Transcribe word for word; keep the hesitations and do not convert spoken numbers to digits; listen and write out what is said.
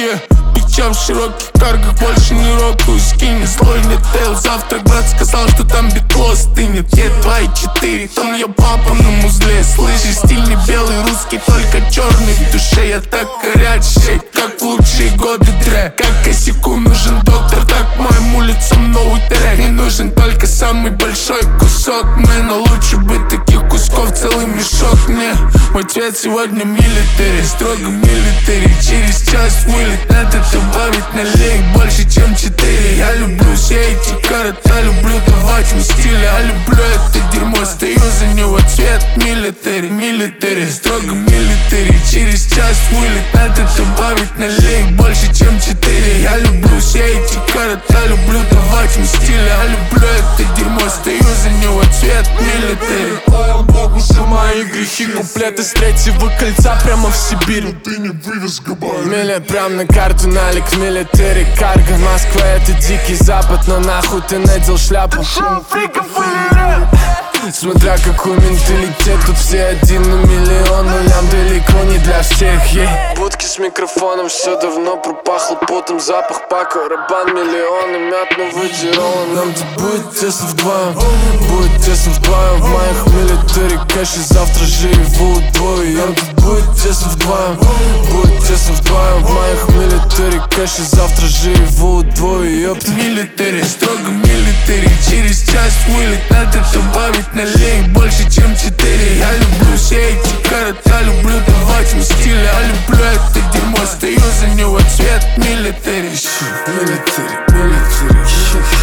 yeah. Пичам в широких каргах, больше не рокаю скинет. Злой не тейл, завтра брат сказал, что там битло стынет. Е два и четыре, там я папа на музле. Слышишь, стиль не белый, русский, только черный. В душе я так горячий, как в лучшие годы трек. Как косяку нужен доктор, так моим улицам новый трек. Не нужен только самый большой кусок, мэн, но лучше бы таких кусков целый мешок. Мне мой цвет сегодня милитари, строго милитари. Через час вылет, надо добавить налей больше, чем четыре. Я люблю все эти города, люблю давать им стиль. Я люблю это дерьмо, стою за него, цвет милитари, милитари, строго милитари. Через час вылет, надо добавить налей больше, чем четыре. Я люблю все эти города, люблю давать им стиль. Я люблю это дерьмо, стою за него, цвет милитари. Слава Богу за мои грехи, куплеты с третьего кольца прямо в Сибирь. Но ты не вывез габарит. Миля прям на карту, налик, милитари, карго. Москва это дикий запад, но нахуй ты надел шляпу. Фриков или рэп? Смотря какой менталитет, тут все один на миллион, но нам далеко не для всех, yeah. Будки с микрофоном, все давно пропахло потом, запах пака, рабан, миллионы, мятного джерола. Нам тут будет тесно вдвоем, будет тесно вдвоем. В моих милитари кэши завтра живу двое. Нам тут будет тесно вдвоем, будет тесно вдвоем. В моих милитари кэши завтра живу двое, ёпт. Милитари, строго милитари. Через час вылет, надо добавить налей больше, чем четыре. Я люблю все эти города, люблю давать им стиль. Я люблю это дерьмо, стою за него, цвет милитари. Милитари, милитари,